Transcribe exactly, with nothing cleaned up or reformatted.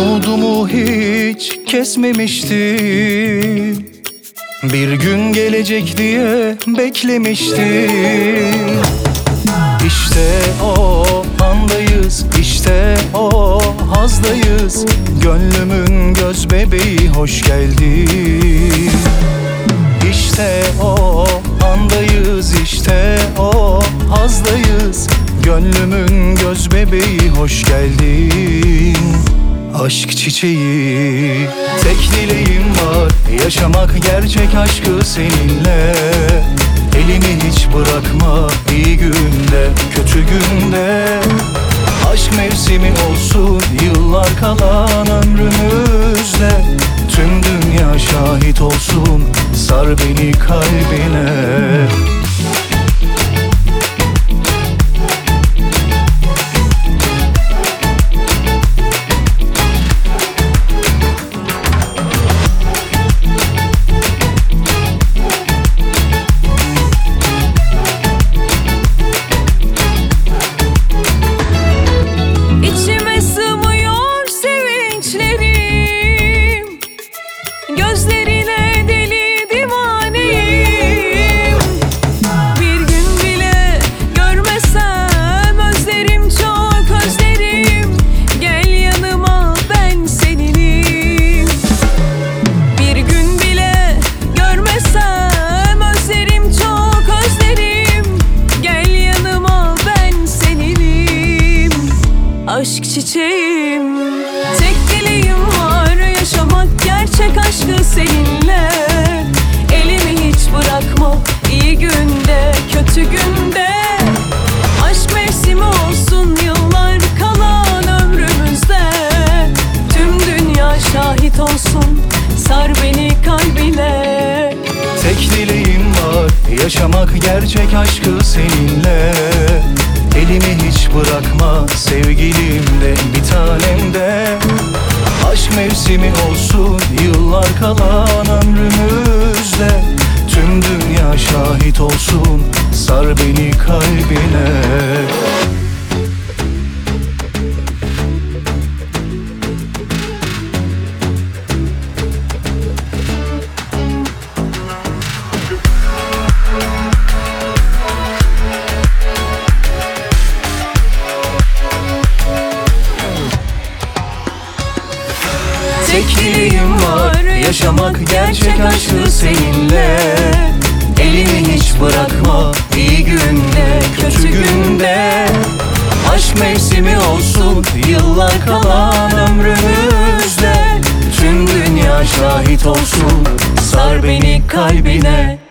Umudumu hiç kesmemiştim, bir gün gelecek diye beklemiştim. İşte o andayız, işte o hazdayız. Gönlümün göz bebeği hoş geldin. İşte o andayız, işte o hazdayız. Gönlümün göz bebeği hoş geldin. Aşk çiçeği, tek dileğim var, yaşamak gerçek aşkı seninle. Elimi hiç bırakma, iyi günde, kötü günde. Aşk mevsimi olsun, yıllar kalan ömrümüzde. Tüm dünya şahit olsun, sar beni kalbine. Gözlerine deli divaneyim. Bir gün bile görmesem özlerim, çok özlerim. Gel yanıma, ben seninim. Bir gün bile görmesem özlerim, çok özlerim. Gel yanıma, ben seninim. Aşk çiçeğim, tek dileğim var, yaşamak gerçek aşkı seninle. Elimi hiç bırakma, iyi günde, kötü günde. Aşk mevsimi olsun, yıllar kalan ömrümüzde. Tüm dünya şahit olsun, sar beni kalbine. Tek dileğim var, yaşamak gerçek aşkı seninle. Elimi hiç bırakma, sevgilim de, bir tanem de. Aşk mevsimi olsun, yıllar kalan ömrümüzde. Tüm dünya şahit olsun, sar beni kalbine. Tek dileğim var, yaşamak gerçek aşkı seninle. Elimi hiç bırakma, iyi günde, kötü günde. Aşk mevsimi olsun, yıllar kalan ömrümüzde. Tüm dünya şahit olsun, sar beni kalbine.